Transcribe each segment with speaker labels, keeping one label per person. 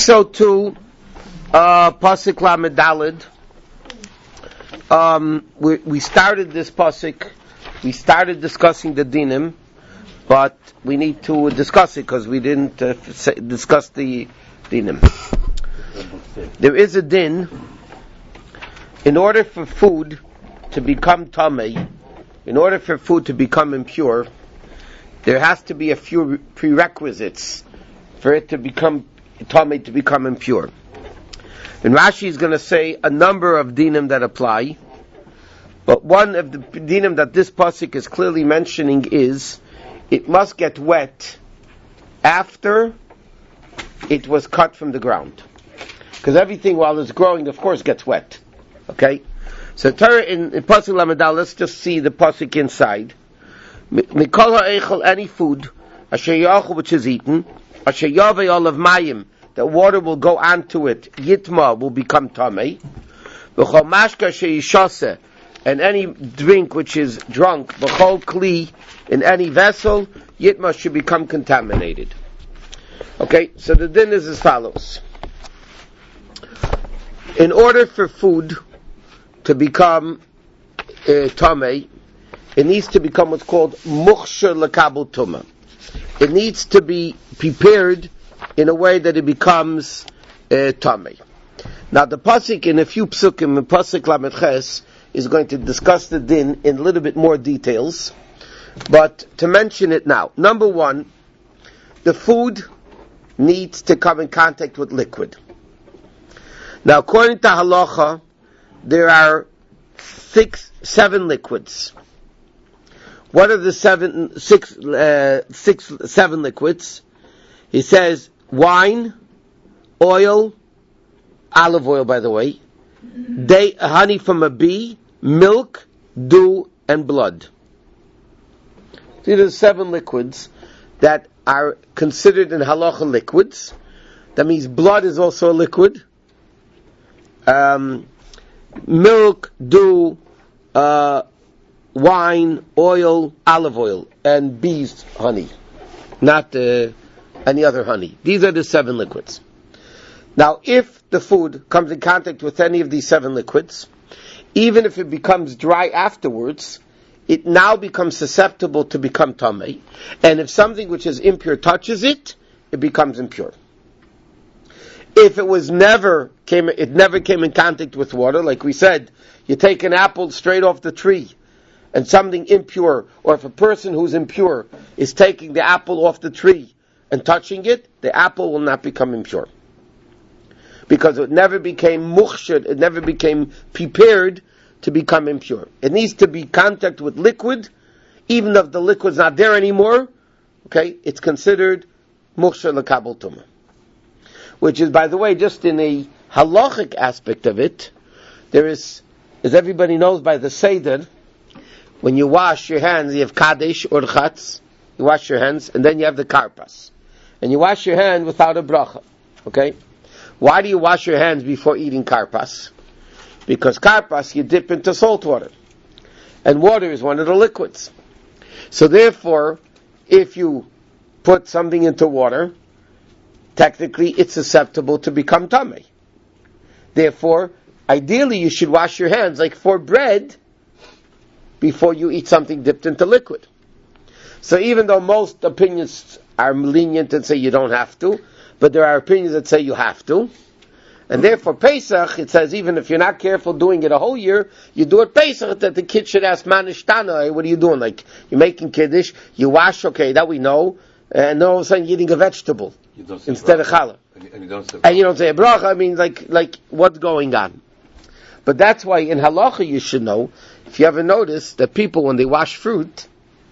Speaker 1: So to Pasuk Lamed Daled, we started this Pasuk. We started discussing the dinim, but we need to discuss it because we didn't discuss the dinim. There is a din. In order for food to become tamei, in order for food to become impure, there has to be a few prerequisites for it to become tamei, to become impure. And Rashi is going to say a number of dinim that apply, but one of the dinim that this pasuk is clearly mentioning is it must get wet after it was cut from the ground, because everything while it's growing, of course, gets wet. Okay, so Torah in pasuk Lamed, let's just see the pasuk inside. Mikol ha'echel, any food, asher yachol, which is eaten, asher yavei olav mayim, that water will go onto it, yitma, will become tamei. V'chol mashka she'yishase, and any drink which is drunk, v'chol kli, in any vessel, yitma should become contaminated. Okay, so the din is as follows. In order for food to become tamei, it needs to become what's called mukhshar l'kabel tumah. It needs to be prepared in a way that it becomes tamei. Now the pasuk in a few psukim, in pasuk Lamed Ches, is going to discuss the din in a little bit more details, but to mention it now. Number one, the food needs to come in contact with liquid. Now according to halacha, there are seven liquids. What are the seven liquids? He says wine, oil, olive oil, by the way, honey from a bee, milk, dew, and blood. These are the seven liquids that are considered in halacha liquids. That means blood is also a liquid. Milk, dew, wine, oil, olive oil, and bees honey, not any other honey. These are the seven liquids. Now, if the food comes in contact with any of these seven liquids, even if it becomes dry afterwards, it now becomes susceptible to become tamei. And if something which is impure touches it, it becomes impure. If it never came in contact with water, like we said, you take an apple straight off the tree, and something impure, or if a person who's impure is taking the apple off the tree and touching it, the apple will not become impure. Because it never became mukhshad, it never became prepared to become impure. It needs to be contact with liquid, even if the liquid's not there anymore, okay, it's considered mukhshad l'kabel tumah. Which is, by the way, just in a halachic aspect of it, there is, as everybody knows by the Seder, when you wash your hands, you have kadesh or chatz, you wash your hands, and then you have the karpas. And you wash your hand without a bracha. Okay? Why do you wash your hands before eating karpas? Because karpas you dip into salt water. And water is one of the liquids. So therefore, if you put something into water, technically it's susceptible to become tamei. Therefore, ideally you should wash your hands like for bread before you eat something dipped into liquid. So even though most opinions are lenient and say you don't have to, but there are opinions that say you have to, and therefore Pesach, it says even if you're not careful doing it a whole year, you do it Pesach, that the kid should ask, Manishtana, what are you doing? Like, you're making Kiddush, you wash, okay, that we know, and then all of a sudden you're eating a vegetable instead of challah. And you don't say a bracha, I mean, like, what's going on? But that's why in halacha you should know, if you ever notice that people when they wash fruit,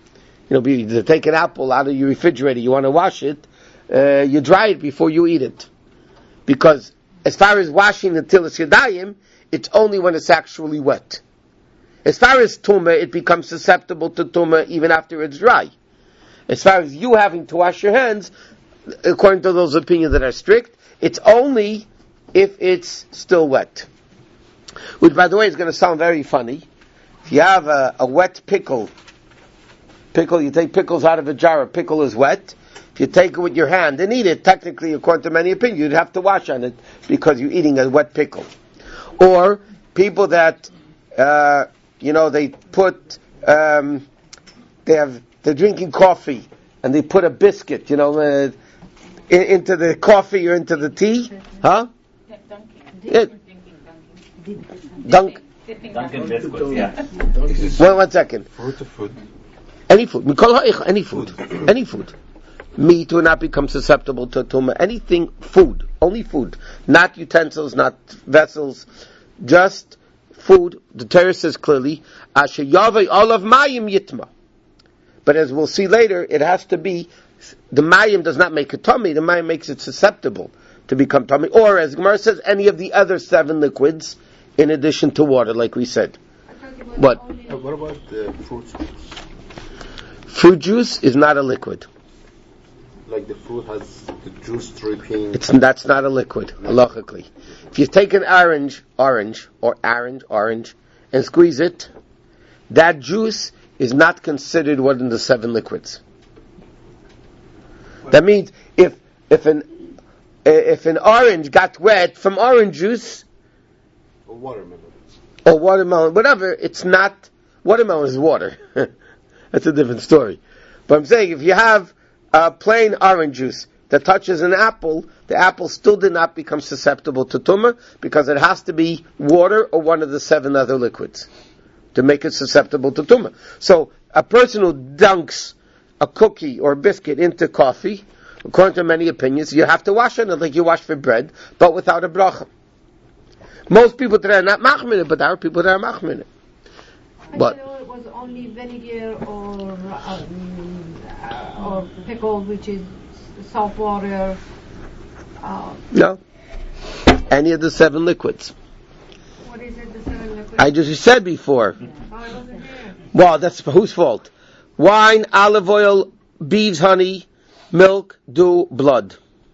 Speaker 1: they take an apple out of your refrigerator, you want to wash it, you dry it before you eat it. Because as far as washing until it's yadayim, it's only when it's actually wet. As far as tumah, it becomes susceptible to tumah even after it's dry. As far as you having to wash your hands, according to those opinions that are strict, it's only if it's still wet. Which, by the way, is going to sound very funny. If you have a wet pickle, you take pickles out of a jar, a pickle is wet. If if you take it with your hand and eat it, technically, according to many opinions, you'd have to wash on it because you're eating a wet pickle. Or people that, they put, they're drinking coffee and they put a biscuit, into the coffee or into the tea, huh?
Speaker 2: Dunkin' biscuits, yeah.
Speaker 1: One second.
Speaker 3: Food.
Speaker 1: Any food. Any food. Meat will not become susceptible to tumah. Anything, food. Only food. Not utensils, not vessels. Just food. The Torah says clearly, Asher Yavei Olav Mayim Yitma. But as we'll see later, it has to be, the Mayim does not make it tummy, the Mayim makes it susceptible to become tummy. Or, as Gemara says, any of the other 7 liquids, in addition to water, like we said. What?
Speaker 3: What about the fruit juice?
Speaker 1: Fruit juice is not a liquid.
Speaker 3: Like the fruit has the juice dripping.
Speaker 1: That's not a liquid, halachically. If you take an orange, and squeeze it, that juice is not considered one of the 7 liquids. That means if an orange got wet from orange juice,
Speaker 3: Or
Speaker 1: watermelon, whatever, it's not, watermelon is water. That's a different story. But I'm saying, if you have plain orange juice that touches an apple, the apple still did not become susceptible to tumah, because it has to be water or one of the 7 other liquids to make it susceptible to tumah. So, a person who dunks a cookie or biscuit into coffee, according to many opinions, you have to wash it like you wash for bread, but without a bracha. Most people today are not machmin it, but there are people that are machmin it. But
Speaker 4: it was only vinegar or pickle, which is salt water.
Speaker 1: No, any of the 7 liquids.
Speaker 4: What is it? The 7 liquids.
Speaker 1: I just said before.
Speaker 4: Oh, I wasn't here.
Speaker 1: Well, that's whose fault? Wine, olive oil, bees, honey, milk, dew, blood.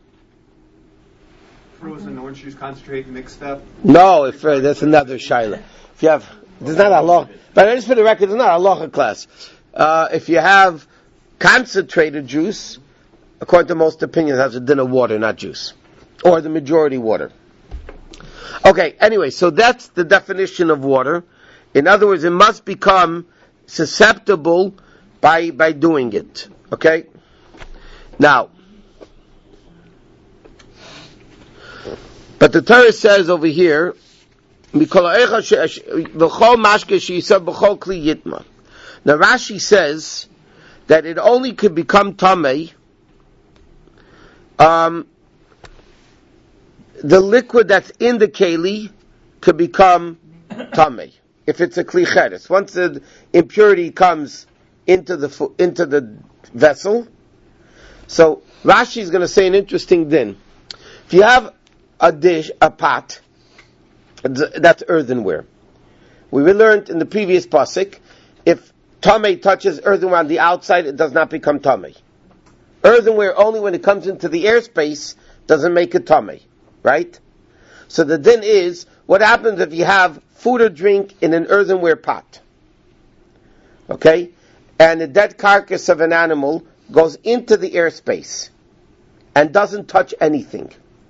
Speaker 5: Frozen orange juice concentrate mixed up.
Speaker 1: No, that's another shaila. If you have, there's not a law. But just for the record, it's not a halacha class. If you have concentrated juice, according to most opinions, it has a din of water, not juice, or the majority water. Okay. Anyway, so that's the definition of water. In other words, it must become susceptible by doing it. Okay. Now, but the Torah says over here, now Rashi says that it only could become tamei, the liquid that's in the keli could become tamei if it's a kli cheres. Once the impurity comes into the vessel, so Rashi is going to say an interesting din. If you have a dish, a pot, that's earthenware. We learned in the previous pasuk, if tamei touches earthenware on the outside, it does not become tamei. Earthenware only when it comes into the airspace doesn't make it tamei, right? So the din is, what happens if you have food or drink in an earthenware pot? Okay? And the dead carcass of an animal goes into the airspace and doesn't touch anything.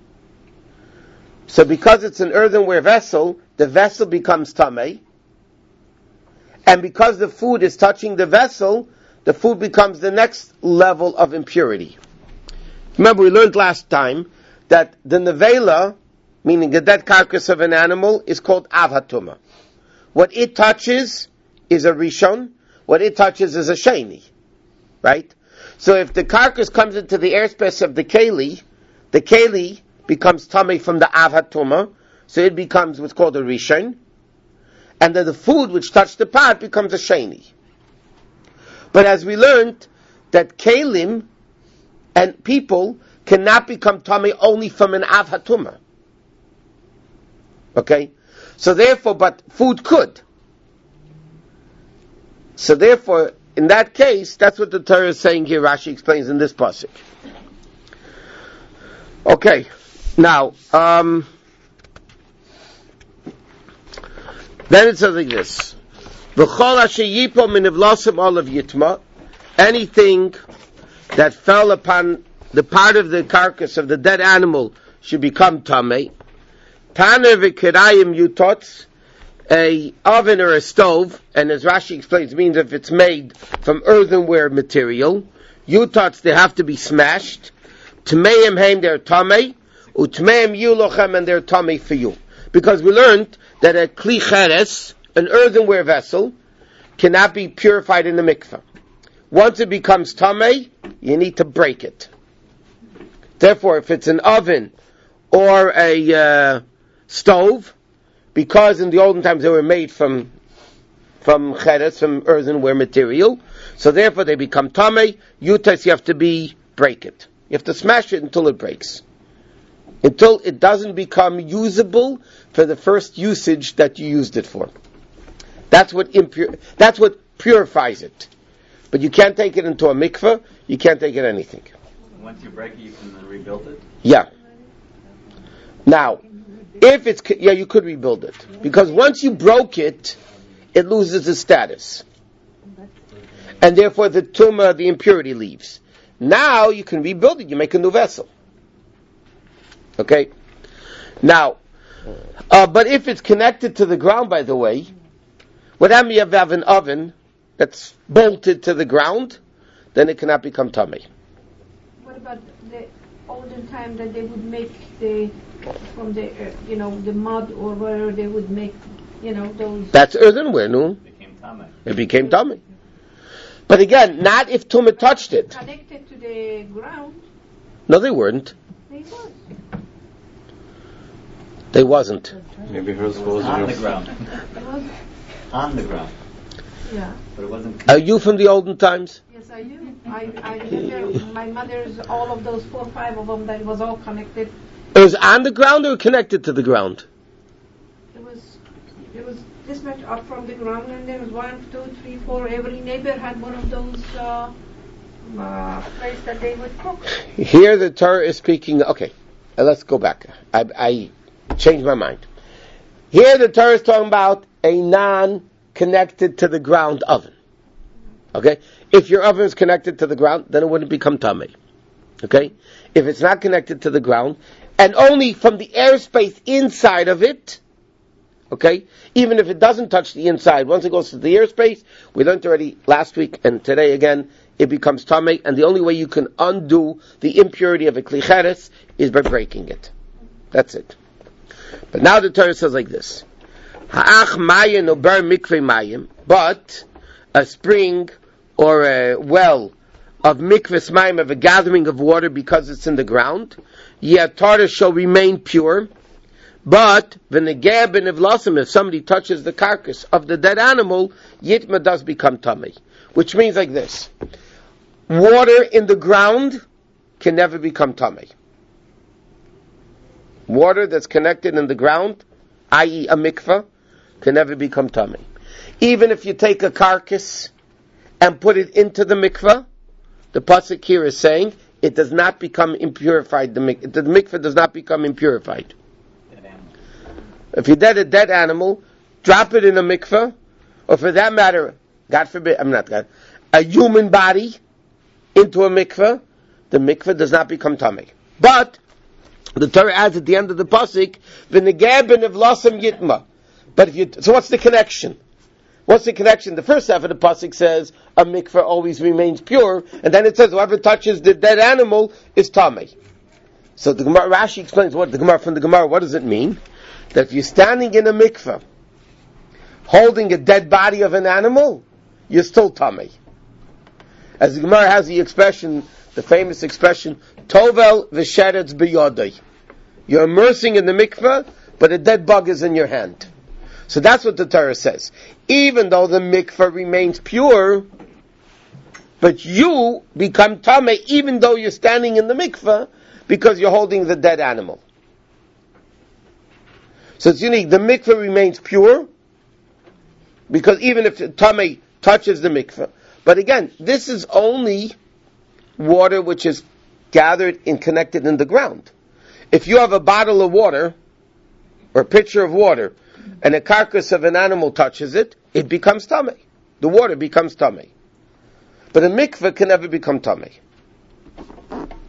Speaker 1: So because it's an earthenware vessel, the vessel becomes tamei. And because the food is touching the vessel, the food becomes the next level of impurity. Remember, we learned last time that the nevela, meaning the dead carcass of an animal, is called avhatuma. What it touches is a rishon. What it touches is a sheni. Right? So if the carcass comes into the airspace of the keli becomes tamei from the avhatuma, so it becomes what's called a rishon. And then the food which touched the pot becomes a sheni. But as we learned, that kelim and people cannot become tamei only from an avhatuma. Okay? So therefore, but food could. So therefore, in that case, that's what the Torah is saying here, Rashi explains in this pasuk. Okay. Now, then it says like this: V'chol asher yipol min evlasim olav yitma. Anything that fell upon the part of the carcass of the dead animal should become tamei. Taner v'kirayim yutots, a oven or a stove, and as Rashi explains, means if it's made from earthenware material, yutots, they have to be smashed. Tmeim heim, they're tamei. Utmeim yulochem, and they're tamei for you. Because we learned that a kli cheres, an earthenware vessel, cannot be purified in the mikveh. Once it becomes tamei, you need to break it. Therefore, if it's an oven or a stove, because in the olden times they were made from cheres, from earthenware material, so therefore they become tamei. Yutas, you have to break it. You have to smash it until it breaks. Until it doesn't become usable for the first usage that you used it for. That's what purifies it. But you can't take it into a mikveh, you can't take it anything.
Speaker 2: Once you break it, you can rebuild it?
Speaker 1: Yeah. Now, you could rebuild it. Because once you broke it, it loses its status. And therefore the tumah, the impurity, leaves. Now you can rebuild it, you make a new vessel. Okay? Now, but if it's connected to the ground, by the way, what happens if you have an oven that's bolted to the ground, then it cannot become tamei.
Speaker 4: What about the olden time that they would make from the mud or whatever they would make, those...
Speaker 1: That's earthenware, no? It became tamei. But again, not if tumah touched it.
Speaker 4: Connected to the ground.
Speaker 1: No, they weren't.
Speaker 4: They was.
Speaker 1: They wasn't.
Speaker 3: Maybe hers was
Speaker 2: on the ground.
Speaker 4: It was.
Speaker 2: On the ground.
Speaker 4: Yeah.
Speaker 2: But it wasn't.
Speaker 1: Are you from the olden times?
Speaker 4: Yes, I do. I remember my mother's, all of those 4 or 5 of them, that was all connected.
Speaker 1: It was on the ground or connected to the ground?
Speaker 4: It was this much up from the ground, and there was 1, 2, 3, 4. Every neighbor had one of those places that they would cook.
Speaker 1: Here the Torah is speaking. Okay, let's go back. I changed my mind. Here the Torah is talking about a non-connected to the ground oven. Okay? If your oven is connected to the ground, then it wouldn't become tamei. Okay? If it's not connected to the ground, and only from the airspace inside of it, okay? Even if it doesn't touch the inside, once it goes to the airspace, we learned already last week and today again, it becomes tamei, and the only way you can undo the impurity of a kli cheres is by breaking it. That's it. But now the Torah says like this: Ha'ach mayim ober mikveh mayim, but a spring or a well of mikveh mayim, of a gathering of water because it's in the ground, Torah shall remain pure. But v'negeh b'nevlasim, if somebody touches the carcass of the dead animal, yitma does become tamei. Which means like this: water in the ground can never become tamei. Water that's connected in the ground, i.e. a mikveh, can never become tamei. Even if you take a carcass and put it into the mikveh, the pasuk here is saying it does not become impurified. The mikveh does not become impurified. If you dead a dead animal, drop it in a mikveh, or for that matter, God forbid, a human body into a mikveh, the mikveh does not become tamei. But the Torah adds at the end of the pasuk, "V'negeh b'nevlasam yitma." But so what's the connection? What's the connection? The first half of the pasuk says a mikveh always remains pure, and then it says whoever touches the dead animal is tamei. So the Gemara, Rashi explains what does it mean? That if you're standing in a mikveh, holding a dead body of an animal, you're still tamei. As the Gemara has the expression, the famous expression, Tovel v'sheretz b'yodai. You're immersing in the mikveh, but a dead bug is in your hand. So that's what the Torah says. Even though the mikveh remains pure, but you become tamei even though you're standing in the mikveh because you're holding the dead animal. So it's unique. The mikveh remains pure because even if tamei touches the mikveh, but again, this is only water which is gathered and connected in the ground. If you have a bottle of water or a pitcher of water and a carcass of an animal touches it, it becomes tamei. The water becomes tamei. But a mikveh can never become tamei.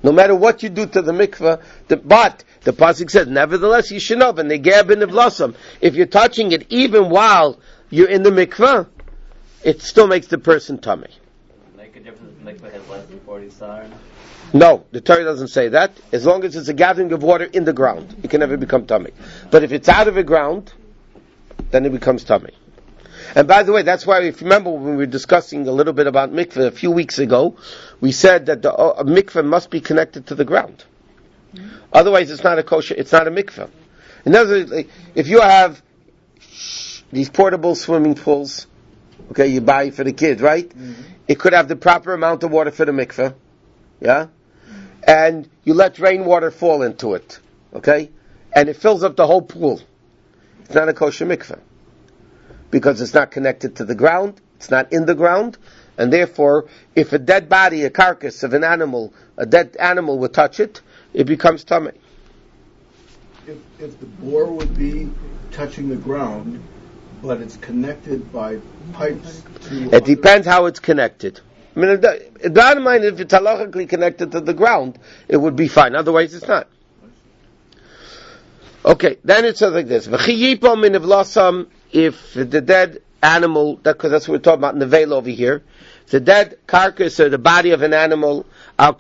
Speaker 1: No matter what you do to the mikveh, but the pasuk says, nevertheless, you should know, and they gab in the blossom. If you're touching it even while you're in the mikveh, it still makes the person tummy.
Speaker 2: Make a difference if the mikveh has less than 40 sar?
Speaker 1: No, the Torah doesn't say that. As long as it's a gathering of water in the ground, it can never become tummy. But if it's out of the ground, then it becomes tummy. And by the way, that's why, if you remember when we were discussing a little bit about mikveh a few weeks ago, we said that the mikveh must be connected to the ground. Otherwise, it's not a kosher, it's not a mikveh. In other words, like, if you have these portable swimming pools, okay, you buy for the kids, right? Mm-hmm. It could have the proper amount of water for the mikveh, yeah? And you let rainwater fall into it, okay? And it fills up the whole pool. It's not a kosher mikveh. Because it's not connected to the ground, it's not in the ground, and therefore, if a dead body, a carcass of an animal, a dead animal would touch it, it becomes tummy.
Speaker 6: If the boar would be touching the ground, but it's connected by pipes to...
Speaker 1: It depends how it's connected. I mean, the bottom line, if it's halachically connected to the ground, it would be fine. Otherwise, it's not. Okay, then it says like this. If the dead animal, because that's what we're talking about in the veil over here, the dead carcass or the body of an animal, and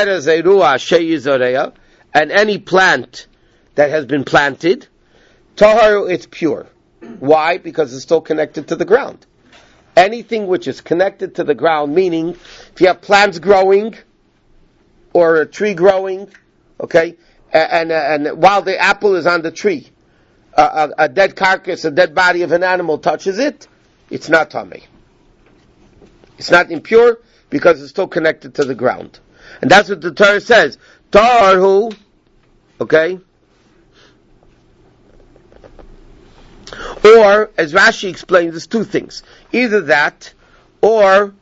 Speaker 1: any plant that has been planted, tahar, it's pure. Why? Because it's still connected to the ground. Anything which is connected to the ground, meaning if you have plants growing or a tree growing, okay, and while the apple is on the tree, a dead carcass, a dead body of an animal touches it, it's not tummy. It's not impure because it's still connected to the ground. And that's what the Torah says. Tarhu, okay? Or, as Rashi explains, there's two things. Either that, or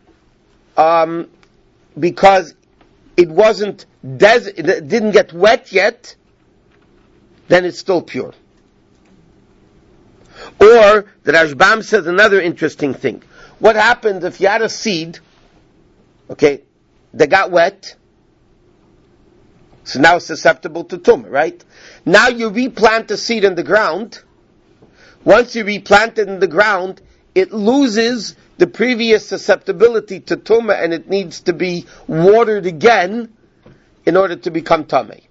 Speaker 1: because it wasn't it didn't get wet yet, then it's still pure. Or, the Rashbam says another interesting thing. What happened if you had a seed, okay, that got wet, so now it's susceptible to tumah, right? Now you replant the seed in the ground. Once you replant it in the ground, it loses the previous susceptibility to tumah, and it needs to be watered again in order to become tamei.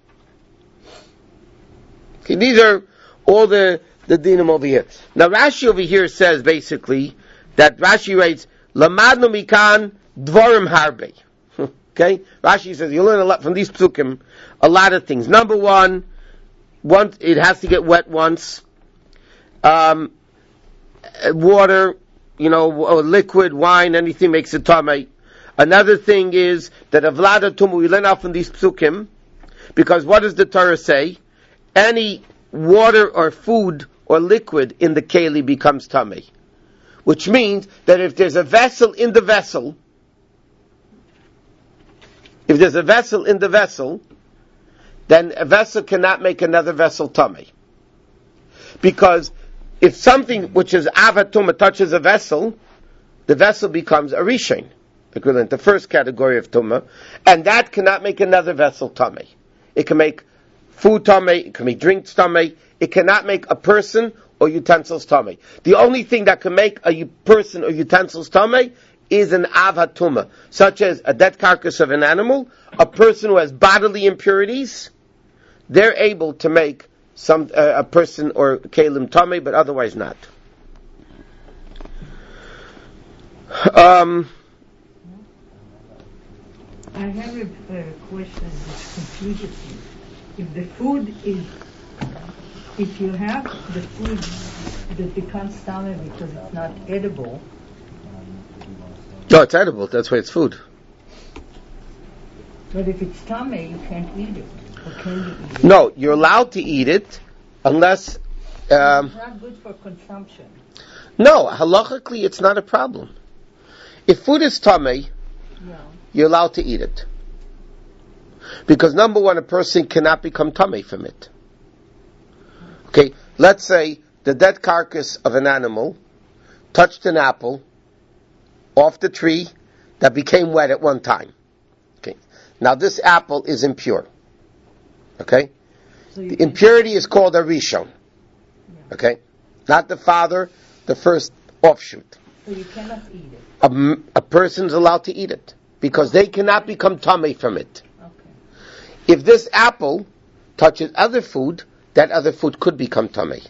Speaker 1: Okay, these are all the dinim over here. Now Rashi over here says basically that Rashi writes Lamadnu mikan dvarim harbe. Okay, Rashi says you learn a lot from these psukim, a lot of things. Number one, it has to get wet once. Water, liquid, wine, anything makes it tamei. Another thing is that avlada tumu, we learn out from these psukim, because what does the Torah say? Any water or food or liquid in the keli becomes tamei. Which means that if there's a vessel in the vessel, then a vessel cannot make another vessel tamei. Because if something which is avat tumah touches a vessel, the vessel becomes a rishon, equivalent to the first category of tumah, and that cannot make another vessel tamei. It can make food tamei, it can make drinks tamei, it cannot make a person or utensils tamei. The only thing that can make a person or utensils tamei is an avat tumah, such as a dead carcass of an animal, a person who has bodily impurities, they're able to make a person or kelim tamei, but otherwise not.
Speaker 7: I have a question which confuses me. If you have the food that becomes tamei because it's not edible.
Speaker 1: No, it's edible. That's why it's food.
Speaker 7: But if it's tamei, you can't eat it. Or can you eat it?
Speaker 1: No, you're allowed to eat it unless...
Speaker 7: it's not good for consumption.
Speaker 1: No, halachically it's not a problem. If food is tamei, you're allowed to eat it. Because number one, a person cannot become tamei from it. Okay, let's say the dead carcass of an animal touched an apple off the tree that became wet at one time. Okay, Now this apple is impure. Okay?
Speaker 7: So you
Speaker 1: The
Speaker 7: can-
Speaker 1: impurity is called a rishon. Okay? Not the father, the first offshoot.
Speaker 7: So you cannot eat it.
Speaker 1: A person's allowed to eat it because they cannot become tamei from it.
Speaker 7: Okay.
Speaker 1: If this apple touches other food, that other food could become tamei.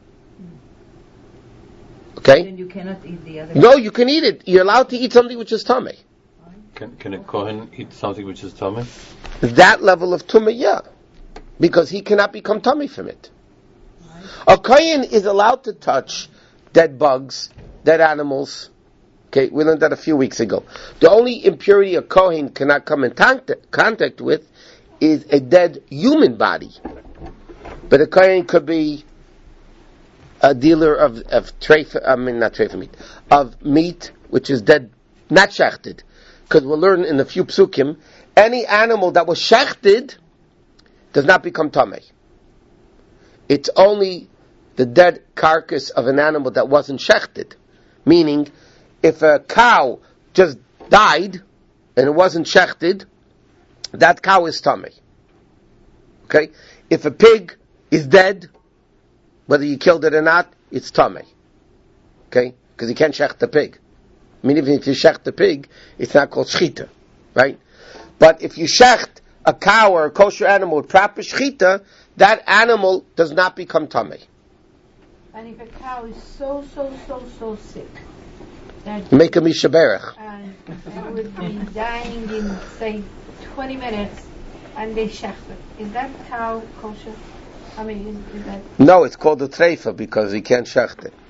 Speaker 1: Okay?
Speaker 7: Then you cannot eat the other.
Speaker 1: No, you can eat it. You're allowed to eat something which is tamei.
Speaker 8: Can a Kohen eat something which is tummy?
Speaker 1: That level of tumah, yeah, because he cannot become tamei from it. A kohen is allowed to touch dead bugs, dead animals. Okay, we learned that a few weeks ago. The only impurity a kohen cannot come in contact with is a dead human body. But a kohen could be a dealer of not treifa meat, of meat which is dead, not shechted. Because we'll learn in a few psukim, any animal that was shechted does not become tamei. It's only the dead carcass of an animal that wasn't shechted. Meaning, if a cow just died and it wasn't shechted, that cow is tamei. Okay? If a pig is dead, whether you killed it or not, it's tamei. Okay? Because you can't shecht the pig. I mean, even if you shecht the pig, it's not called shchita, right? But if you shecht a cow or a kosher animal with proper shchita, that animal does not become tamei.
Speaker 4: And if a cow is so sick that
Speaker 1: Make a mishaberach.
Speaker 4: and it would be dying in, say, 20 minutes, and they shecht it, is that cow kosher? I mean, is that...
Speaker 1: No, it's called a treifa because you can't shecht it.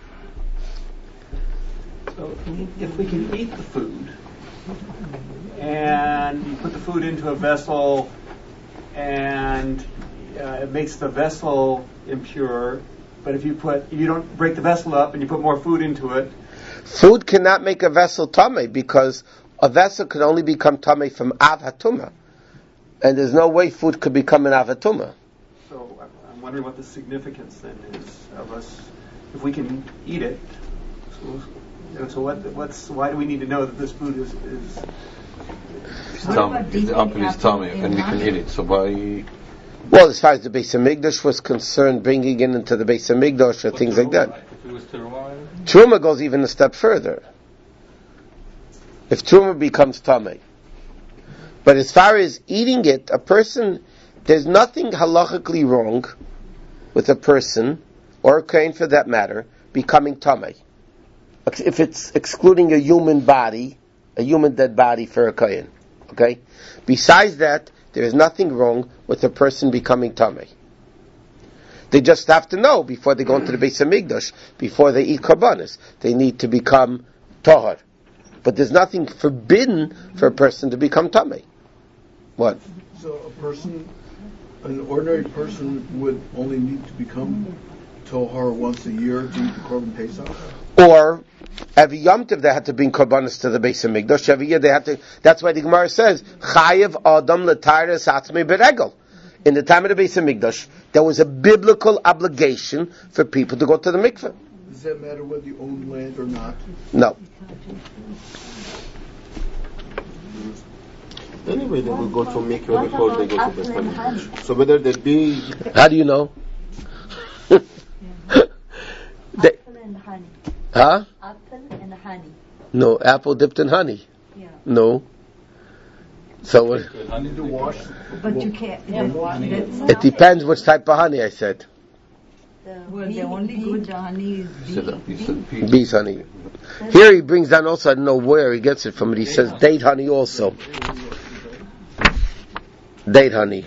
Speaker 5: So if we can eat the food, and you put the food into a vessel, and it makes the vessel impure, but if you don't break the vessel up and you put more food into it,
Speaker 1: Food cannot make a vessel tamei because a vessel can only become tamei from av hatuma, and there's no way food could become an av hatuma.
Speaker 5: so I'm wondering what the significance then is of us, if we can eat it. So why do we need to know that this food is
Speaker 8: It's
Speaker 7: What
Speaker 8: tummy.
Speaker 7: about
Speaker 8: If the
Speaker 7: dipping
Speaker 8: apple is
Speaker 7: apple
Speaker 8: tummy,
Speaker 7: in
Speaker 8: and we can
Speaker 7: honey?
Speaker 8: eat it. So why?
Speaker 1: Well, as far as the Beis Hamikdash was concerned, bringing it into the Beis Hamikdash or things like that.
Speaker 8: If it was teruma,
Speaker 1: Truma goes even a step further. If Truma becomes tamei. But as far as eating it, there's nothing halachically wrong with a person, or a kohen for that matter, becoming tamei. If it's excluding a human body, a human dead body for a kohen. Okay? Besides that, there is nothing wrong with a person becoming tamei. They just have to know before they go into the Beis Hamikdash, before they eat karbanos, they need to become tahor. But there's nothing forbidden for a person to become tamei. What?
Speaker 6: So an ordinary person would only need to become tohar once a year to eat the korban pesach?
Speaker 1: Or every Yom Tov they had to bring karbanos to the Beis Hamikdash. Every year they had to. That's why the Gemara says chayev adam l'tayres atzmei beregel. In the time of the Beis Hamikdash, there was a biblical obligation for people to go to the mikveh.
Speaker 6: Does that matter whether you own land or not?
Speaker 1: No.
Speaker 3: Anyway, they will go to mikveh before they go to Beis Hamikdash. So whether they be
Speaker 1: How do you know?
Speaker 7: Apple and honey.
Speaker 1: Huh?
Speaker 7: Apple and honey.
Speaker 1: No, apple dipped in honey.
Speaker 7: Yeah.
Speaker 1: No. So what?
Speaker 6: You need to wash.
Speaker 7: But you can't.
Speaker 1: It depends which type of honey. I said
Speaker 7: Well, the only good honey is bee.
Speaker 1: bees honey. Here he brings down also. I don't know where he gets it from. But he says date honey also. Date honey.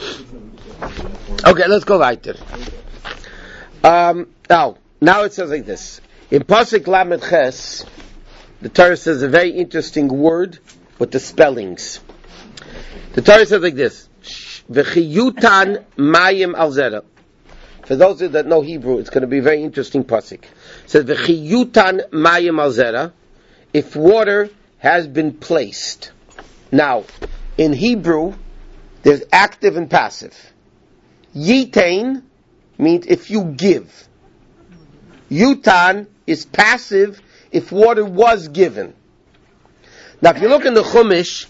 Speaker 1: Okay, let's go right there. Now it says like this. In Pasuk Lamed Ches, the Torah says a very interesting word with the spellings. The Torah says like this. V'chiyutan mayim al zera. For those of you that know Hebrew, it's going to be a very interesting pasuk. It says v'chiyutan mayim al zera. If water has been placed. Now, in Hebrew, there's active and passive. Yitain means if you give. Yutan is passive if water was given. Now, if you look in the Chumash,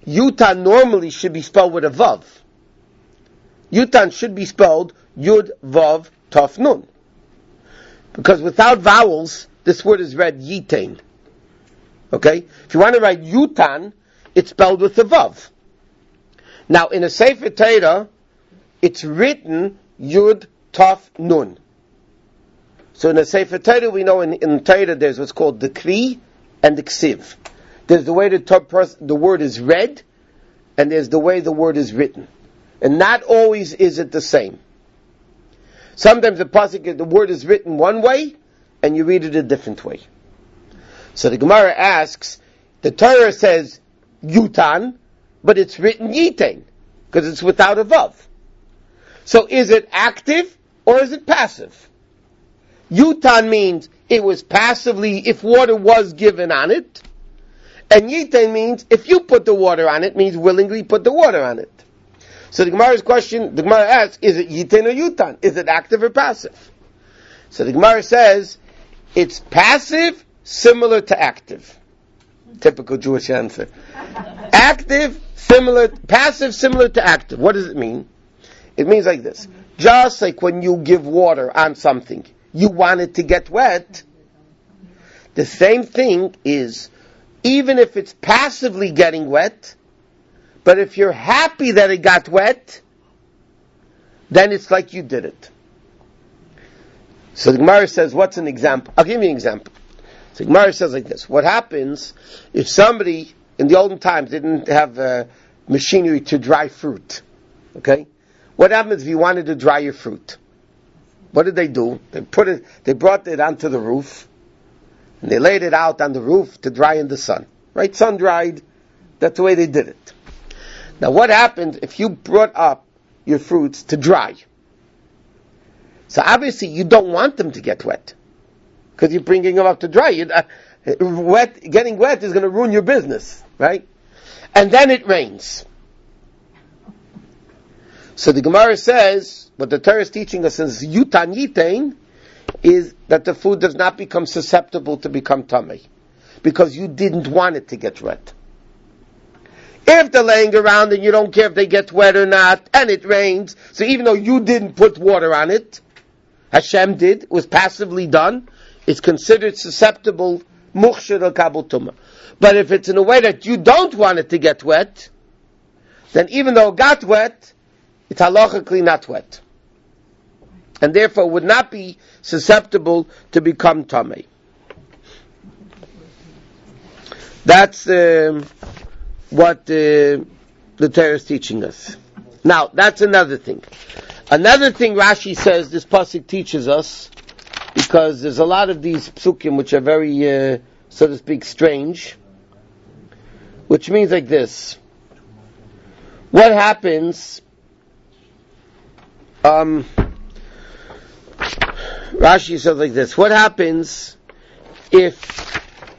Speaker 1: Yutan normally should be spelled with a vav. Yutan should be spelled Yud Vav Taf Nun. Because without vowels, this word is read Yitain. Okay? If you want to write Yutan, it's spelled with a vav. Now, in a Sefer Torah, it's written Yud Taf Nun. So in a Sefer Torah, we know in Torah there's what's called the Kri and the Ksiv. There's the way the word is read, and there's the way the word is written. And not always is it the same. Sometimes the word is written one way, and you read it a different way. So the Gemara asks, the Torah says Yutan, but it's written Yitain, because it's without a vav. So is it active, or is it passive? Yutan means it was passively if water was given on it, and Yitain means if you put the water on it, means willingly put the water on it. So the Gemara asks, is it Yitain or Yutan? Is it active or passive? So the Gemara says, it's passive, similar to active. Typical Jewish answer. Passive, similar to active. What does it mean? It means like this. Just like when you give water on something, you want it to get wet. The same thing is, even if it's passively getting wet, but if you're happy that it got wet, then it's like you did it. So the Gemara says, what's an example? I'll give you an example. So the Gemara says like this. What happens if somebody in the olden times didn't have machinery to dry fruit? Okay? What happens if you wanted to dry your fruit? What did they do? They brought it onto the roof, and they laid it out on the roof to dry in the sun. Right? Sun dried. That's the way they did it. Now what happened if you brought up your fruits to dry? So obviously you don't want them to get wet, because you're bringing them up to dry. Getting wet is going to ruin your business, right? And then it rains. So the Gemara says, what the Torah is teaching us is Yutan Yitain, is that the food does not become susceptible to become tamei, because you didn't want it to get wet. If they're laying around and you don't care if they get wet or not, and it rains, so even though you didn't put water on it, Hashem did, it was passively done, it's considered susceptible, mukhshir al-kabul tumah. But if it's in a way that you don't want it to get wet, then even though it got wet, it's halachically not wet. And therefore would not be susceptible to become tamei. That's what the Torah is teaching us. Now, that's another thing. Another thing Rashi says this pasuk teaches us, because there's a lot of these psukim which are very, so to speak, strange, which means like this. What happens, Rashi says like this, what happens if,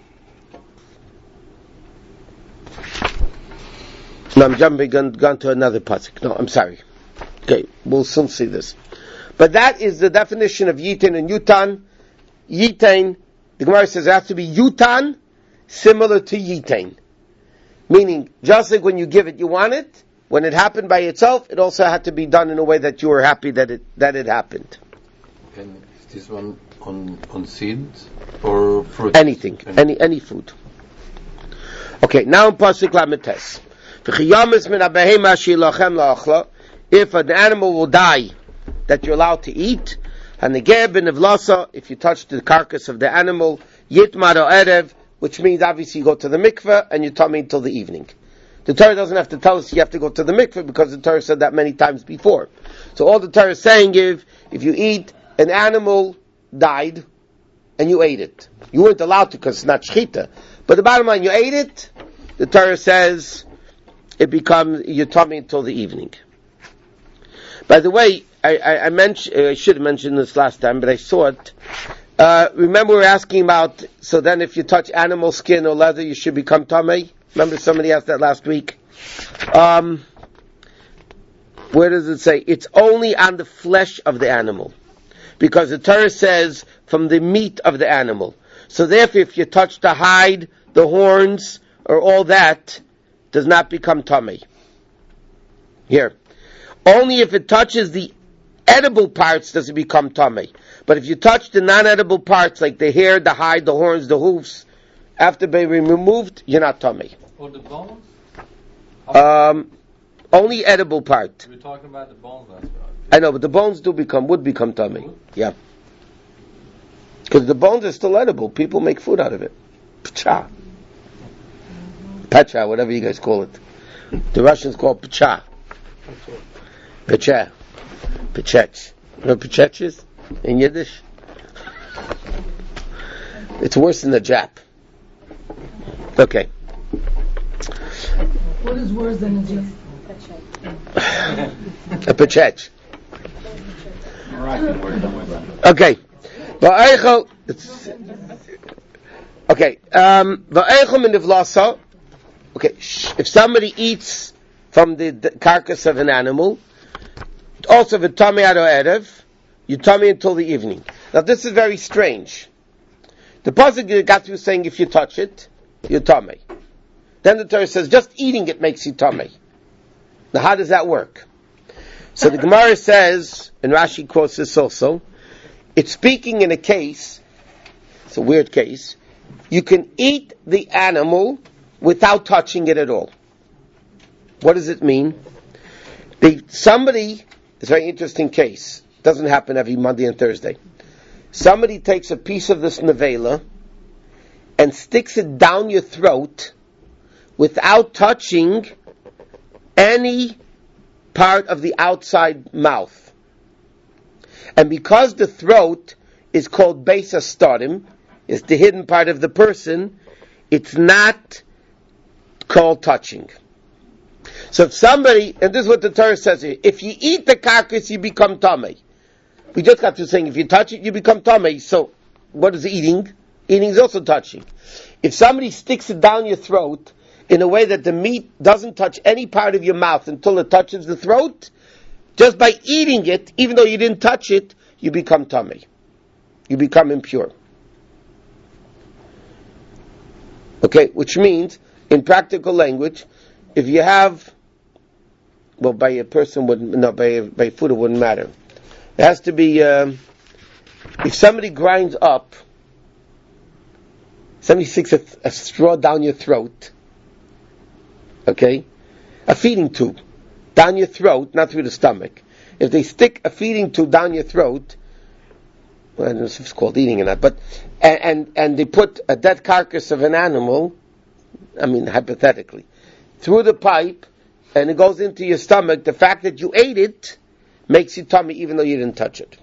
Speaker 1: no, I'm jumping, gone to another pasuk. No, I'm sorry. Okay, we'll soon see this. But that is the definition of Yitain and Yutan. Yitain, the Gemara says it has to be Yutan, similar to Yitain. Meaning, just like when you give it, you want it. When it happened by itself, it also had to be done in a way that you were happy that it happened.
Speaker 8: And is this one on seeds or fruit?
Speaker 1: Anything, any food. Okay, now in pasuk Lametes. If an animal will die that you're allowed to eat, if you touch the carcass of the animal, yitmar erev, which means obviously you go to the mikveh and you tummy until the evening. The Torah doesn't have to tell us you have to go to the mikveh, because the Torah said that many times before. So all the Torah is saying is, if you eat, an animal died and you ate it. You weren't allowed to because it's not shechita. But the bottom line, you ate it, the Torah says it becomes your tummy until the evening. By the way, I should have mentioned this last time, but I saw it. Remember we were asking about, so then if you touch animal skin or leather, you should become tamei? Remember somebody asked that last week? Where does it say? It's only on the flesh of the animal. Because the Torah says, from the meat of the animal. So therefore, if you touch the hide, the horns, or all that, does not become tummy. Here. Only if it touches the edible parts does it become tummy. But if you touch the non-edible parts, like the hair, the hide, the horns, the hoofs, after being removed, you're not tummy.
Speaker 8: Or the bones?
Speaker 1: Only edible part.
Speaker 8: We were talking about the bones last time.
Speaker 1: I know, but the bones would become tummy. Yeah. Because the bones are still edible. People make food out of it. Pcha. Pecha, whatever you guys call it. The Russians call it pcha. Pecha. Pechech. You know what pechech is? In Yiddish? It's worse than the Jap. Okay.
Speaker 7: What is worse than a Jew?
Speaker 1: A pechech.
Speaker 2: Moroccan word, don't worry about it.
Speaker 1: Okay. Okay. Va'eichel min nivlasa. Okay. If somebody eats from the carcass of an animal, also the tummy out of erev, you tummy until the evening. Now this is very strange. The pasuk got through saying if you touch it, you tummy. Then the Torah says just eating it makes you tummy. Now how does that work? So the Gemara says, and Rashi quotes this also, it's speaking in a case, it's a weird case, you can eat the animal without touching it at all. What does it mean? It's a very interesting case. It doesn't happen every Monday and Thursday. Somebody takes a piece of this nevela and sticks it down your throat without touching any part of the outside mouth. And because the throat is called Beis HaStarim, it's the hidden part of the person, it's not called touching. So if somebody, and this is what the Torah says here, if you eat the carcass, you become tamei. We just got to saying, if you touch it, you become tamei. So, what is eating? Eating is also touching. If somebody sticks it down your throat in a way that the meat doesn't touch any part of your mouth until it touches the throat, just by eating it, even though you didn't touch it, you become tamei. You become impure. Okay, which means, in practical language, if you have, well, by a person wouldn't, no, by food it wouldn't matter. It has to be, if somebody grinds up, somebody sticks a straw down your throat, okay, a feeding tube down your throat, not through the stomach. If they stick a feeding tube down your throat, well, I don't know if it's called eating or not, but, and they put a dead carcass of an animal, I mean, hypothetically, through the pipe, and it goes into your stomach, the fact that you ate it makes you tummy even though you didn't touch it.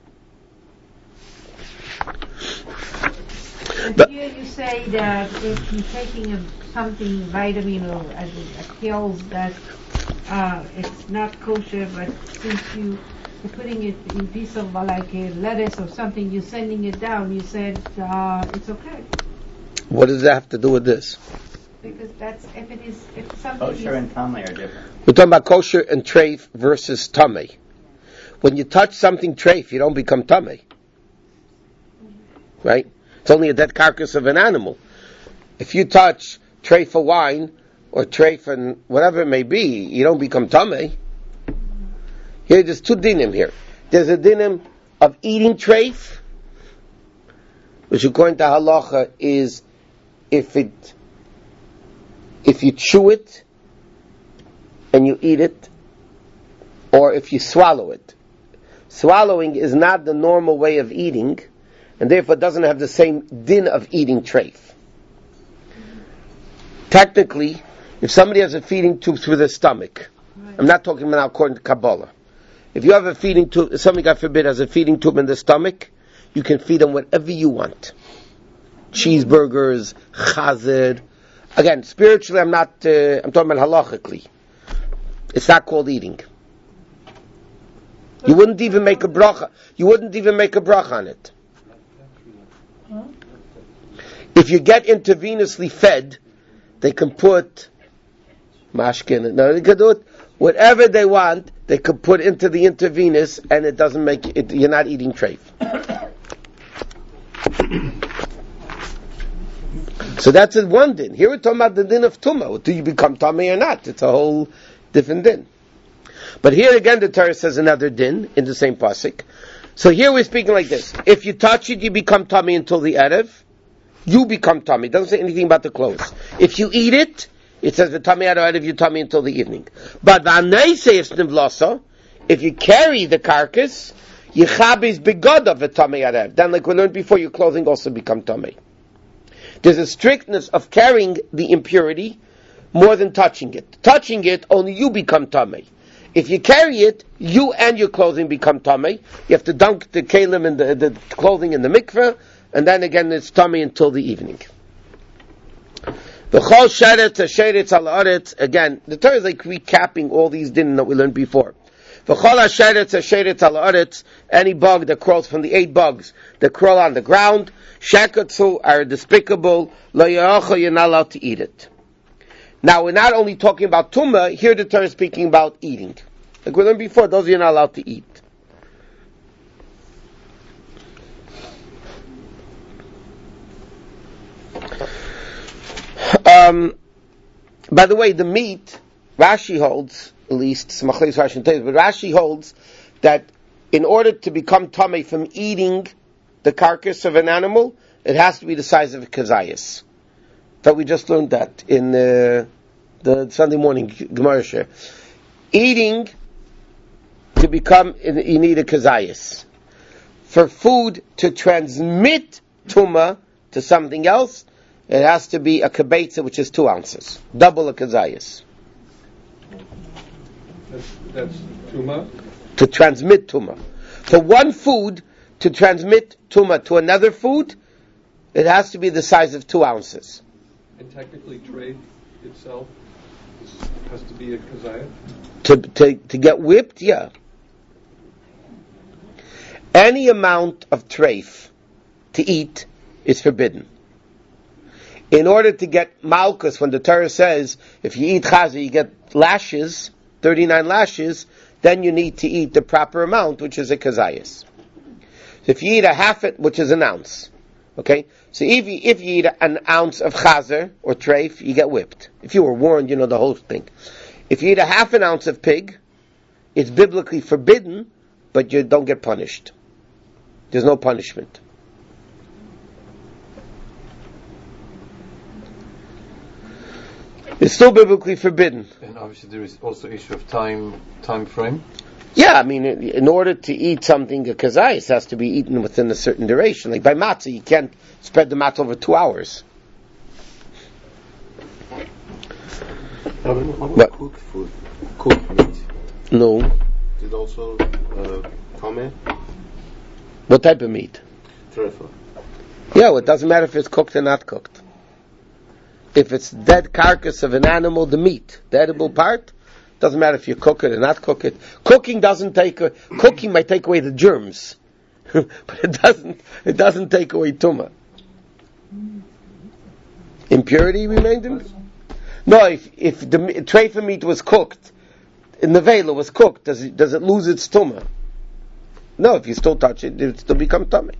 Speaker 4: But here you say that if you're taking something, vitamin or pills, that it's not kosher, but since you're putting it in a piece of like a lettuce or something, you're sending it down, you said it's okay.
Speaker 1: What does that have to do with this?
Speaker 4: Because that's, if something
Speaker 2: Kosher and tamei are different.
Speaker 1: We're talking about kosher and treif versus tamei. When you touch something treif, you don't become tamei. Right? It's only a dead carcass of an animal. If you touch treif of wine, or treif and whatever it may be, you don't become tamei. Here, there's two dinim here. There's a dinim of eating treif, which according to halacha is if you chew it and you eat it, or if you swallow it. Swallowing is not the normal way of eating, and therefore doesn't have the same din of eating treif. Technically, if somebody has a feeding tube through their stomach, I'm not talking about according to Kabbalah. If you have a feeding tube, if somebody, God forbid, has a feeding tube in the stomach, you can feed them whatever you want. Cheeseburgers, chazir. Again, spiritually, I'm talking about halachically. It's not called eating. You wouldn't even make a bracha. You wouldn't even make a bracha on it. If you get intravenously fed, they can put mashkin. No, they can do it. Whatever they want, they could put into the intravenous, and it doesn't make it. You're not eating treif. So that's one din. Here we're talking about the din of tumah. Do you become tummy or not? It's a whole different din. But here again, the Torah says another din in the same pasuk. So here we're speaking like this: if you touch it, you become tummy until the erev. You become tummy. It doesn't say anything about the clothes. If you eat it, it says the tummy out of you tummy until the evening. But if you carry the carcass, yichab begod of a tummy erev. Then, like we learned before, your clothing also become tummy. There's a strictness of carrying the impurity more than touching it. Touching it, only you become tummy. If you carry it, you and your clothing become tummy. You have to dunk the kalim and the clothing in the mikveh, and then again it's tummy until the evening. The chol sheretz, sheretz al aretz. Again, the Torah is like recapping all these din that we learned before. The chol sheretz, sheretz al aretz. Any bug that crawls from the 8 bugs that crawl on the ground, shekatzu are despicable. Lo ya'achol, you're not allowed to eat it. Now we're not only talking about tumah. Here the Torah is speaking about eating. Like we learned before, those you're not allowed to eat. By the way, the meat, Rashi holds, at least, Smachleis Rashi and Tevis, but Rashi holds that in order to become tamei from eating the carcass of an animal, it has to be the size of a kazayas. That we just learned that in the Sunday morning Gemara share. Eating, to become, you need a kazayas. For food to transmit tumah to something else, it has to be a kibetza, which is 2 ounces. Double a kazayas.
Speaker 9: That's tumah?
Speaker 1: To transmit tumah. For one food to transmit tumah to another food, it has to be the size of 2 ounces.
Speaker 9: And technically treif itself has to be a kazayah?
Speaker 1: To get whipped, yeah. Any amount of treif to eat is forbidden. In order to get malchus, when the Torah says, if you eat chazer, you get lashes, 39 lashes, then you need to eat the proper amount, which is a kazayas. So if you eat a half it, which is an ounce, okay? So if you eat an ounce of chazer or treif, you get whipped. If you were warned, you know the whole thing. If you eat a half an ounce of pig, it's biblically forbidden, but you don't get punished. There's no punishment. It's still biblically forbidden.
Speaker 8: And obviously there is also issue of time frame.
Speaker 1: Yeah, I mean, in order to eat something, a kazayas has to be eaten within a certain duration. Like by matzah, you can't spread the matzah over 2 hours.
Speaker 3: What? Cooked food. Cooked meat.
Speaker 1: No.
Speaker 3: Is it also tameh?
Speaker 1: What type of meat?
Speaker 3: Trefa.
Speaker 1: Yeah, well, it doesn't matter if it's cooked or not cooked. If it's dead carcass of an animal, the meat, the edible part, doesn't matter if you cook it or not cook it. Cooking might take away the germs, but it doesn't take away tumah. Impurity remained in it? No, if the treifa meat was cooked, in the vela was cooked, does it lose its tumah? No, if you still touch it, it still become tumah.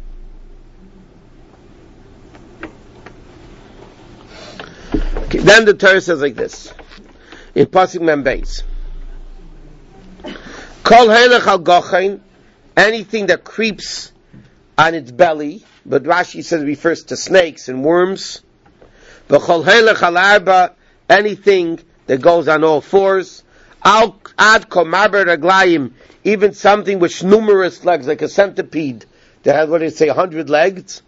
Speaker 1: Okay, then the Torah says like this in Pasuk Mem Beis: Kol helech al gochain, anything that creeps on its belly, but Rashi says refers to snakes and worms. V'chol helech al arba, anything that goes on all 4s. Al ad kol marber raglayim, even something with numerous legs, like a centipede that has 100 legs.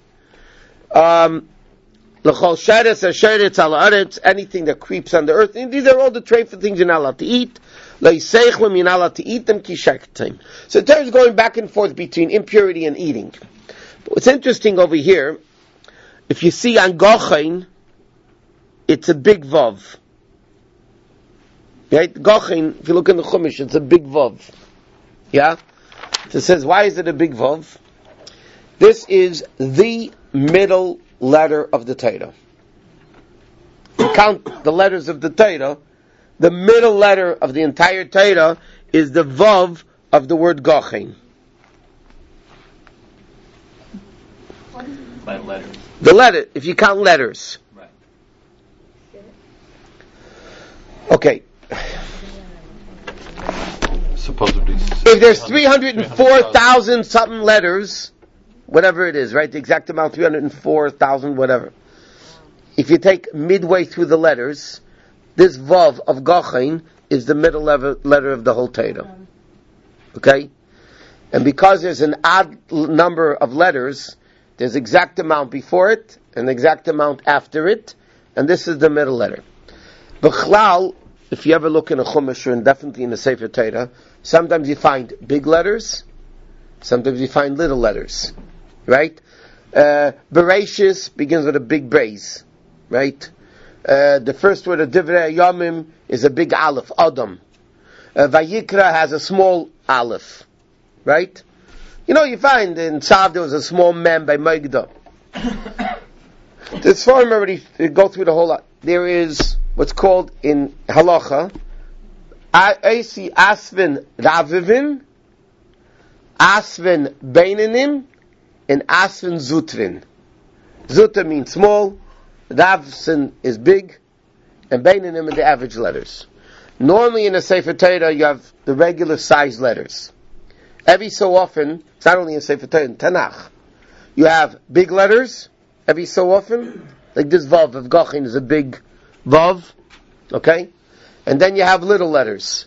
Speaker 1: L'chol sheretz sheretz al aretz, anything that creeps on the earth. And these are all the treifa things you're not allowed to eat. Le'iseichlim, you're not allowed to eat them. Ki shektim. So the Torah is going back and forth between impurity and eating. But what's interesting over here, if you see on gochain, it's a big vav. Right? Gochain, if you look in the Chumash, it's a big vav. Yeah? So it says, why is it a big vav? This is the middle letter of the Torah. You count the letters of the Torah, the middle letter of the entire Torah is the vav of the word gochain.
Speaker 2: By letters.
Speaker 1: The letter, if you count letters.
Speaker 2: Right.
Speaker 1: Okay.
Speaker 8: Supposedly.
Speaker 1: If there's 304,000 something letters, whatever it is, right? The exact amount, 304,000, whatever. If you take midway through the letters, this Vav of Gochain is the middle letter of the whole Torah. Okay? And because there's an odd number of letters, there's exact amount before it, and exact amount after it, and this is the middle letter. B'chlal, if you ever look in a Chumash, and definitely in the Sefer Torah, sometimes you find big letters, sometimes you find little letters. Right? Bereshis begins with a big brace. Right? The first word of Divrei Yomim is a big aleph, Adam. Vayikra has a small aleph. Right? You know, you find in Tzav there was a small mem by Megiddo. This form already go through the whole lot. There is what's called in Halacha, Asi Asvin Ravivin, Asvin Beinanim, and Asvin Zutrin. Zutra means small, Ravsin is big, and Beinanim are the average letters. Normally in a Sefer Torah you have the regular size letters. Every so often, it's not only in Sefer Torah, in Tanakh, you have big letters, every so often, like this Vav of Gochin is a big Vav, okay? And then you have little letters.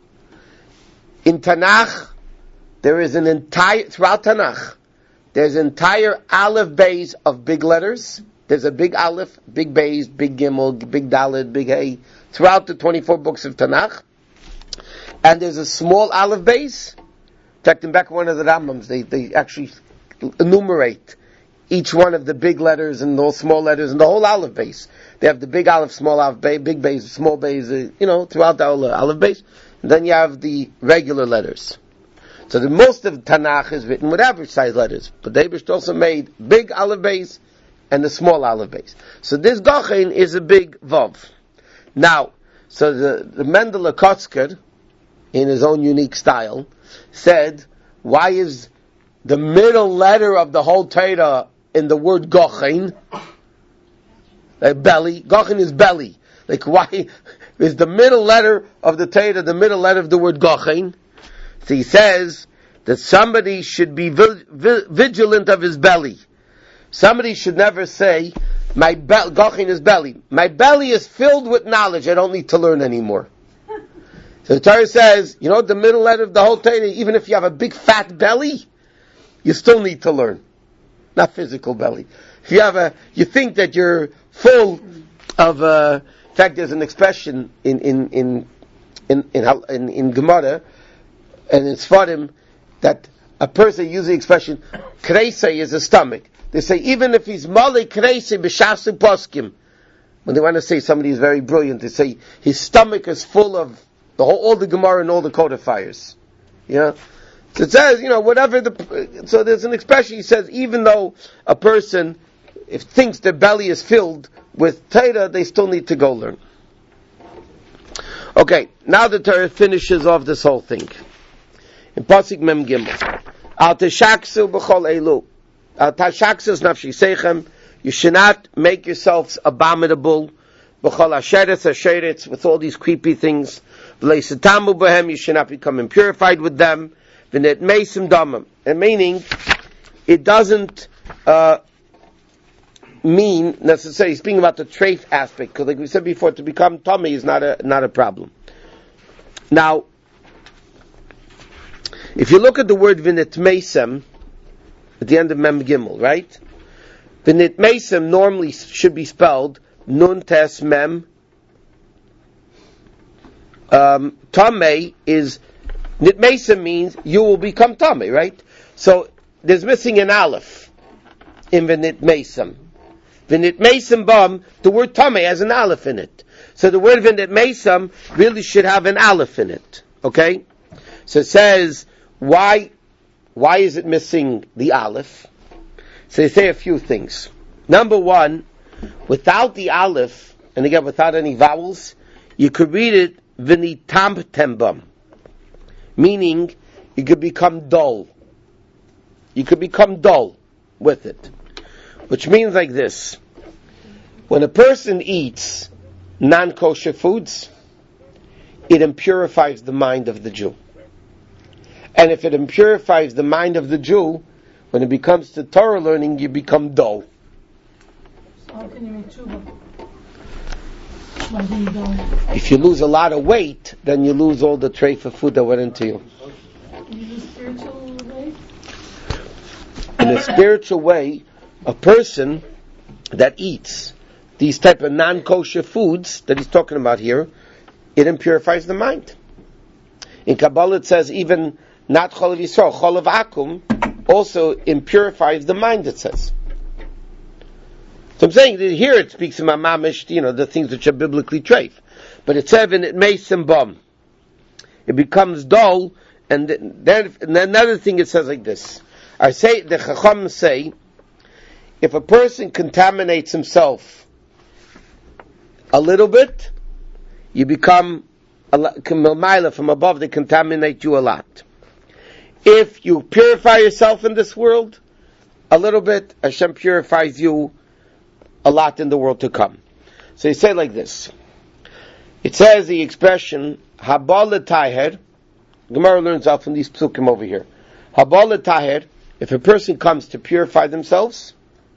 Speaker 1: In Tanakh, there is an entire, throughout Tanakh, there's an entire Aleph Beis of big letters. There's a big Aleph, big Beis, big Gimel, big Dalet, big Hey, throughout the 24 books of Tanakh. And there's a small Aleph Beis. In fact, in back one of the Rambams, they actually enumerate each one of the big letters and those small letters and the whole Aleph Beis. They have the big Aleph, small Aleph, big Beis, small Beis, throughout the whole Aleph Beis. And then you have the regular letters. So the most of Tanakh is written with average size letters. But the Eibush also made big Aleph Beis and the small Aleph Beis. So this Gochain is a big Vav. Now, so the Mendel Kotzker, in his own unique style, said, why is the middle letter of the whole Torah in the word Gochain? Like belly. Gochain is belly. Like why is the middle letter of the Torah the middle letter of the word Gochain? So he says that somebody should be vigilant of his belly. Somebody should never say, my Gochain is belly. My belly is filled with knowledge. I don't need to learn anymore. So the Torah says, the middle letter of the whole Torah, even if you have a big fat belly, you still need to learn. Not physical belly. If you think that you're full of, in fact, there's an expression in Gemara and in Sfarim that a person uses the expression, kreise is a stomach. They say, even if he's mali kreise b'shasu poskim, when they want to say somebody is very brilliant, they say his stomach is full of all the Gemara and all the codifiers. Yeah. So it says, so there's an expression, he says, even though a person, if thinks their belly is filled with Torah, they still need to go learn. Okay, now the Torah finishes off this whole thing. In Pasuk Mem Gimel. Al teshaksu b'chol elu. Al teshaksu nafshi seichem. You should not make yourselves abominable. B'chol asheretz, with all these creepy things. V'leisatamu b'hem, you should not become impurified with them. V'net meisim damim. And meaning, it doesn't mean necessarily, speaking about the treif aspect, because like we said before, to become tummy is not a problem. Now, if you look at the word v'net meisem, at the end of Mem Gimel, right? V'net meisem normally should be spelled nun tes mem. Tamei is, nit meisem means you will become tamei, right? So there's missing an aleph in v'nit meisem. V'nit meisem bam, the word tamei has an aleph in it. So the word v'nit meisem really should have an aleph in it. Okay? So it says, why is it missing the aleph? So they say a few things. Number one, without the aleph, and again without any vowels, you could read it v'nitam tembam, meaning you could become dull. You could become dull with it. which means like this. When a person eats non-kosher foods, it impurifies the mind of the Jew. And if it impurifies the mind of the Jew, when it becomes to Torah learning, you become dull.
Speaker 7: So how can you make tshuva? Why do you don't?
Speaker 1: If you lose a lot of weight, then you lose all the treifa food that went into you.
Speaker 7: In a spiritual way?
Speaker 1: In a spiritual way, a person that eats these type of non-kosher foods that he's talking about here, it impurifies the mind. In Kabbalah it says even not cholav Yisrael, cholav akum also impurifies the mind, it says. So I'm saying that here it speaks about mamish, the things which are biblically treif. But it says in it mesim bam. It becomes dull, and then another thing it says like this. The Chacham say, if a person contaminates himself a little bit, you become from above, they contaminate you a lot. If you purify yourself in this world a little bit, Hashem purifies you a lot in the world to come. So he said like this. It says the expression Haba l'taher. Gemara learns out from these psukim over here. Haba l'taher. If a person comes to purify themselves,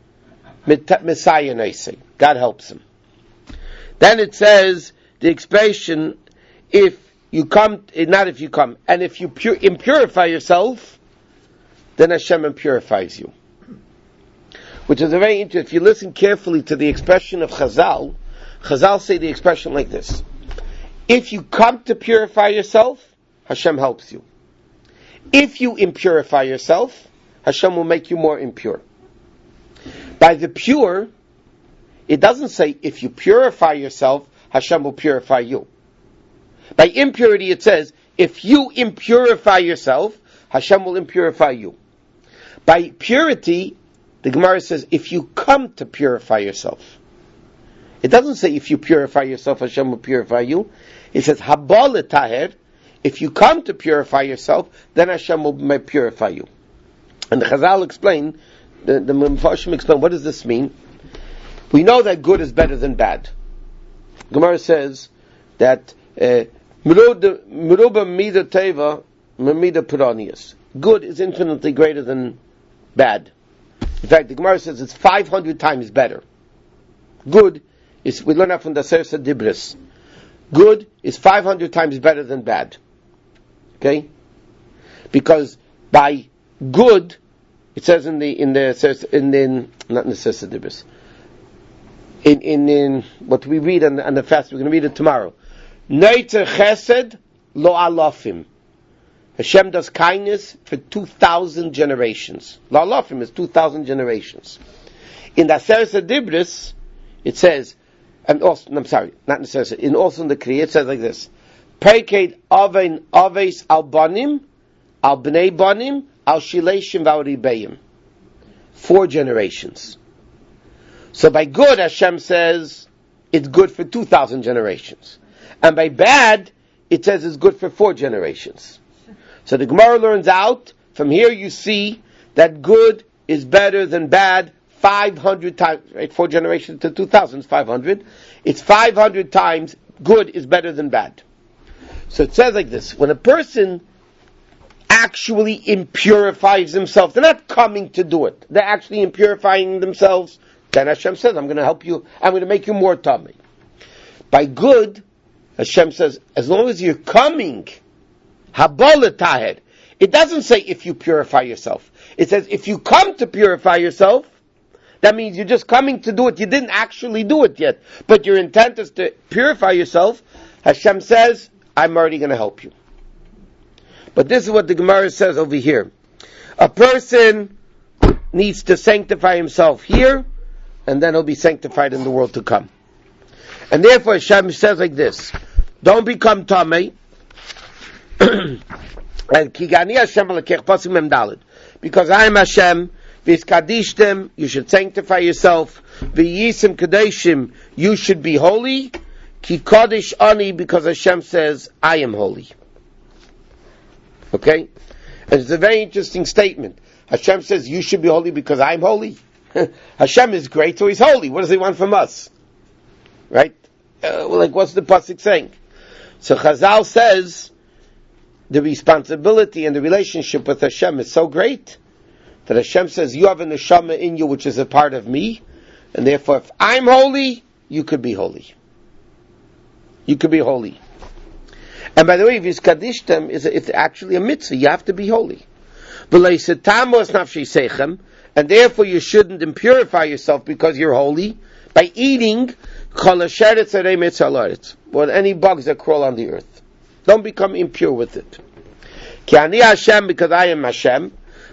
Speaker 1: Messiah Neisei, God helps him. Then it says the expression, and if you impurify yourself, then Hashem impurifies you. Which is a very interesting, if you listen carefully to the expression of Chazal say the expression like this. If you come to purify yourself, Hashem helps you. If you impurify yourself, Hashem will make you more impure. By the pure, it doesn't say if you purify yourself, Hashem will purify you. By impurity it says, if you impurify yourself, Hashem will impurify you. By purity, the Gemara says, if you come to purify yourself. It doesn't say if you purify yourself, Hashem will purify you. It says, Haba l'taher, if you come to purify yourself, then Hashem will purify you. And the Chazal explain, the Mepharshim explain, what does this mean? We know that good is better than bad. Gemara says that Meruba mida teva memida piranius. Good is infinitely greater than bad. In fact, the Gemara says it's 500 times better. Good is, we learn that from the Sersa Dibris. Good is 500 times better than bad. Okay? Because by good, it says not in the Sersa Dibris. In what we read on the fast, we're going to read it tomorrow. Neitzer chesed lo alafim. Hashem does kindness for 2,000 generations. Lo alafim is 2,000 generations. In the Aseret Dibris, it says, also in the Kriya, it says like this: Perkei aves al banim, al bnei banim, al shileshim v'al 4 generations. So by good, Hashem says it's good for 2,000 generations. And by bad, it says it's good for 4 generations. So the Gemara learns out, from here you see that good is better than bad 500 times, right? 4 generations to 2,000 is 500. It's 500 times good is better than bad. So it says like this: when a person actually impurifies himself, they're not coming to do it, they're actually impurifying themselves, then Hashem says, I'm going to help you, I'm going to make you more tummy. By good, Hashem says, as long as you're coming, Haba l'taher. It doesn't say if you purify yourself. It says if you come to purify yourself, that means you're just coming to do it. You didn't actually do it yet, but your intent is to purify yourself. Hashem says, I'm already going to help you. But this is what the Gemara says over here. A person needs to sanctify himself here, and then he'll be sanctified in the world to come. And therefore Hashem says like this: don't become tamei. And Kigani Hashem alekech pasuk mem daled. Because I am Hashem, v'iskadishtem, you should sanctify yourself, v'yisim kadeshim, you should be holy, ki kodesh ani, because Hashem says, I am holy. Okay? And it's a very interesting statement. Hashem says, you should be holy because I'm holy. Hashem is great, so He's holy. What does He want from us? Right? What's the pasuk saying? So Chazal says the responsibility and the relationship with Hashem is so great that Hashem says, you have a neshama in you which is a part of me, and therefore if I'm holy, you could be holy. You could be holy. And by the way, if you kaddish them, it's actually a mitzvah. You have to be holy. And therefore you shouldn't impurify yourself because you're holy by eating or any bugs that crawl on the earth. Don't become impure with it. Because I am Hashem,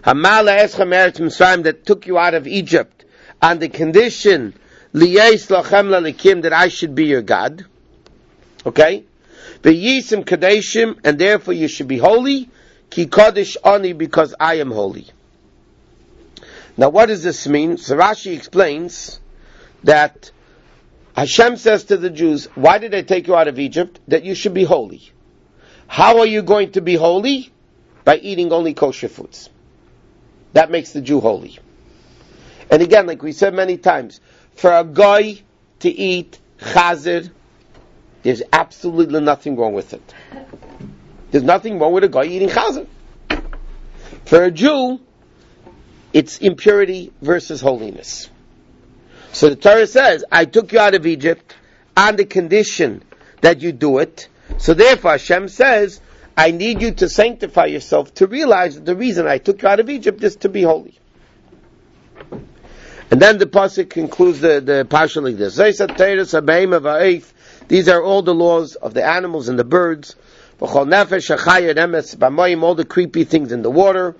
Speaker 1: that took you out of Egypt on the condition that I should be your God. Okay? V'yisim kadeshim, and therefore you should be holy. Ki kodesh ani, because I am holy. Now, what does this mean? So Rashi explains that Hashem says to the Jews, why did I take you out of Egypt? That you should be holy. How are you going to be holy? By eating only kosher foods. That makes the Jew holy. And again, like we said many times, for a guy to eat chazer, there's absolutely nothing wrong with it. There's nothing wrong with a guy eating chazer. For a Jew, it's impurity versus holiness. So the Torah says, I took you out of Egypt on the condition that you do it. So therefore Hashem says, I need you to sanctify yourself to realize that the reason I took you out of Egypt is to be holy. And then the pasuk concludes the parsha like this. These are all the laws of the animals and the birds. All the creepy things in the water.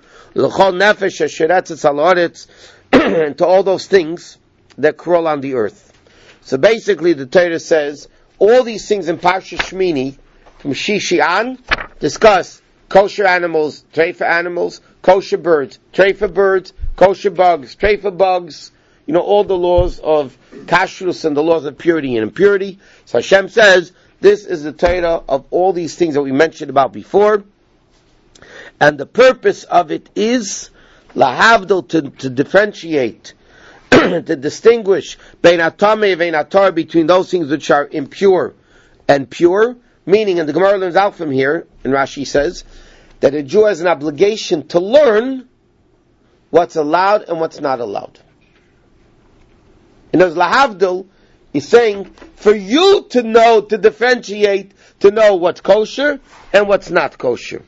Speaker 1: And to all those things that crawl on the earth. So basically the Torah says, all these things in Parsha Shmini, from Shishi on, discuss kosher animals, treifa animals, kosher birds, treifa birds, kosher bugs, treifa bugs, all the laws of kashrus and the laws of purity and impurity. So Hashem says, this is the Torah of all these things that we mentioned about before. And the purpose of it is lahavdil, to differentiate, to distinguish bein atame vein atar, between those things which are impure and pure. Meaning, and the Gemara learns out from here, and Rashi says, that a Jew has an obligation to learn what's allowed and what's not allowed. And as lahavdil is saying, for you to know, to differentiate, to know what's kosher and what's not kosher.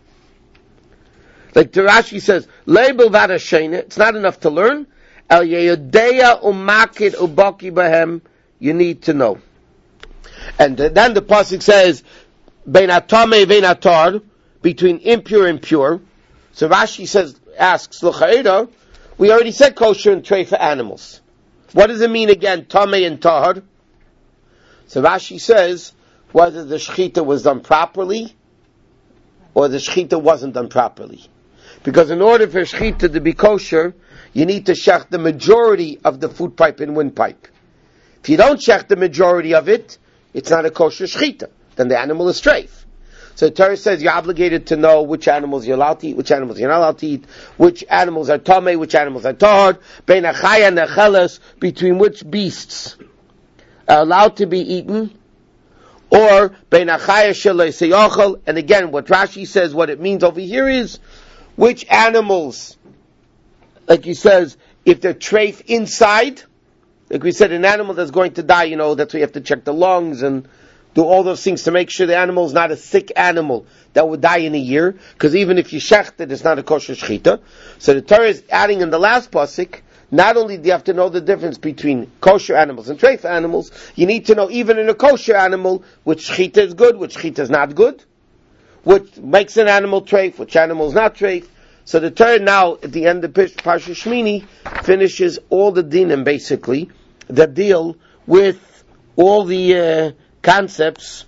Speaker 1: Like Rashi says, label vadashena, it's not enough to learn. El yeyodeya umakid ubaki bahem, you need to know. And then the pasuk says, bein atame vein atar, between impure and pure. So Rashi asks, l'cha'ira, we already said kosher and treifa animals. What does it mean again, tameh and tahar? So Rashi says, whether the shechita was done properly, or the shechita wasn't done properly. Because in order for shechita to be kosher, you need to shech the majority of the food pipe and windpipe. If you don't shech the majority of it, it's not a kosher shechita. Then the animal is treif. So the Torah says you're obligated to know which animals you're allowed to eat, which animals you're not allowed to eat, which animals are tameh, which animals are tahar, bein achaya and acheles, between which beasts are allowed to be eaten, or bein achaya shelei seyachal. And again, what Rashi says, what it means over here is, which animals, like he says, if they're treif inside, like we said, an animal that's going to die, that's why you have to check the lungs and do all those things to make sure the animal is not a sick animal that would die in a year, because even if you shecht it, it's not a kosher shechita. So the Torah is adding in the last pasuk, not only do you have to know the difference between kosher animals and treif animals, you need to know even in a kosher animal, which shechita is good, which shechita is not good, which makes an animal treif, which animal is not treif. So the Torah now, at the end of Parsha Shmini, finishes all the dinim, basically, that deal with all the concepts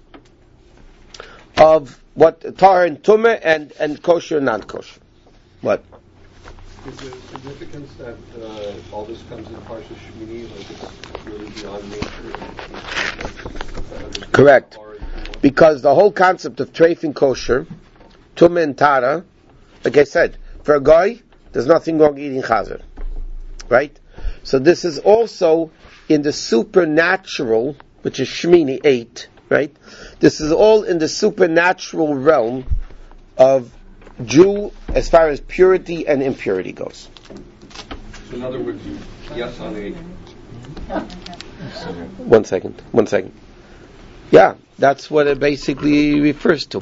Speaker 1: of what tahar and tumah and kosher and non-kosher. What?
Speaker 9: Is there significance that all this comes in Parsha Shmini, like it's really beyond nature?
Speaker 1: Correct. Because the whole concept of treif and kosher, tumah and tara, like I said, for a guy, there's nothing wrong eating chazer. Right? So this is also in the supernatural, which is Shmini 8, right? This is all in the supernatural realm of Jew as far as purity and impurity goes.
Speaker 9: So in other words, yes on 8.
Speaker 1: One second. Yeah, that's what it basically refers to.